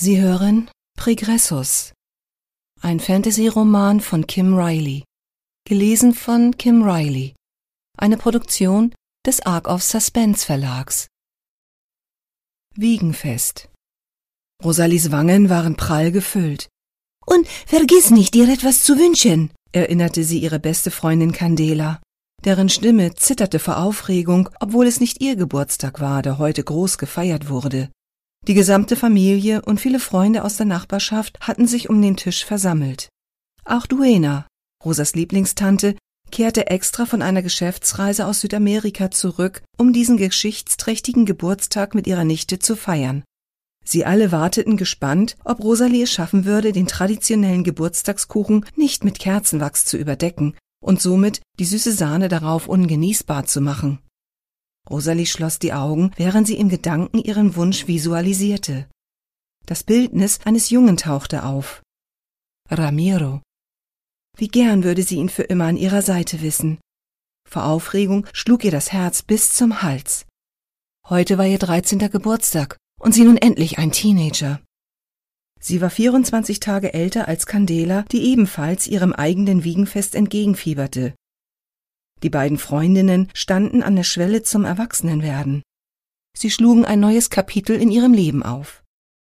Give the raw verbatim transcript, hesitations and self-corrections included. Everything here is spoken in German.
Sie hören Pregressus, ein Fantasy-Roman von Kim Riley, gelesen von Kim Riley, eine Produktion des Ark of Suspense Verlags. Wiegenfest. Rosalies Wangen waren prall gefüllt. »Und vergiss nicht, dir etwas zu wünschen«, erinnerte sie ihre beste Freundin Candela, deren Stimme zitterte vor Aufregung, obwohl es nicht ihr Geburtstag war, der heute groß gefeiert wurde. Die gesamte Familie und viele Freunde aus der Nachbarschaft hatten sich um den Tisch versammelt. Auch Duena, Rosas Lieblingstante, kehrte extra von einer Geschäftsreise aus Südamerika zurück, um diesen geschichtsträchtigen Geburtstag mit ihrer Nichte zu feiern. Sie alle warteten gespannt, ob Rosalie es schaffen würde, den traditionellen Geburtstagskuchen nicht mit Kerzenwachs zu überdecken und somit die süße Sahne darauf ungenießbar zu machen. Rosalie schloss die Augen, während sie im Gedanken ihren Wunsch visualisierte. Das Bildnis eines Jungen tauchte auf. Ramiro. Wie gern würde sie ihn für immer an ihrer Seite wissen. Vor Aufregung schlug ihr das Herz bis zum Hals. Heute war ihr dreizehnter Geburtstag und sie nun endlich ein Teenager. Sie war vierundzwanzig Tage älter als Candela, die ebenfalls ihrem eigenen Wiegenfest entgegenfieberte. Die beiden Freundinnen standen an der Schwelle zum Erwachsenenwerden. Sie schlugen ein neues Kapitel in ihrem Leben auf.